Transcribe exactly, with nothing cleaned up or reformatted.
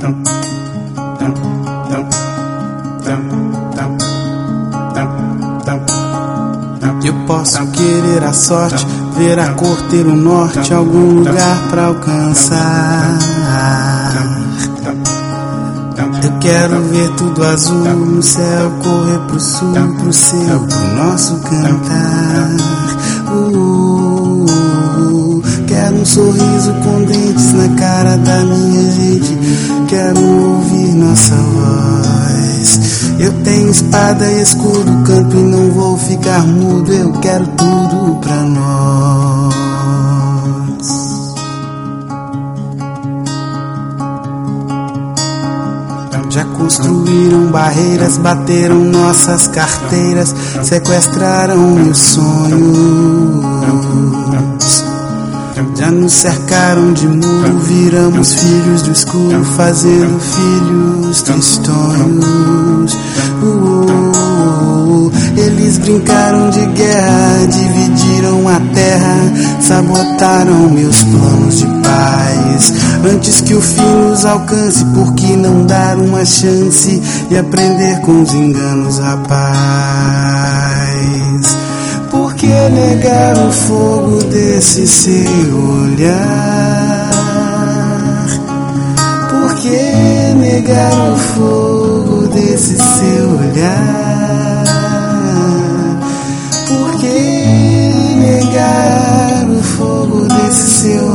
Eu posso querer a sorte, ver a cor, ter o norte, algum lugar pra alcançar. Eu quero ver tudo azul no céu, correr pro sul, pro seu, pro nosso cantar. Uh, uh, uh, quero um sorriso com dentes na cara da minha gente. Quero ouvir nossa voz. Eu tenho espada e escudo, canto e não vou ficar mudo. Eu quero tudo pra nós. Já construíram barreiras, bateram nossas carteiras, sequestraram meus sonhos. Já nos cercaram de muro, viramos filhos do escuro, fazendo filhos tristonhos. Uh, uh, uh, eles brincaram de guerra, dividiram a terra, sabotaram meus planos de paz. Antes que o fim nos alcance, por que não dar uma chance e aprender com os enganos, rapaz? Por que negar o fogo desse seu olhar? Por que negar o fogo desse seu olhar? Por que negar o fogo desse seu olhar?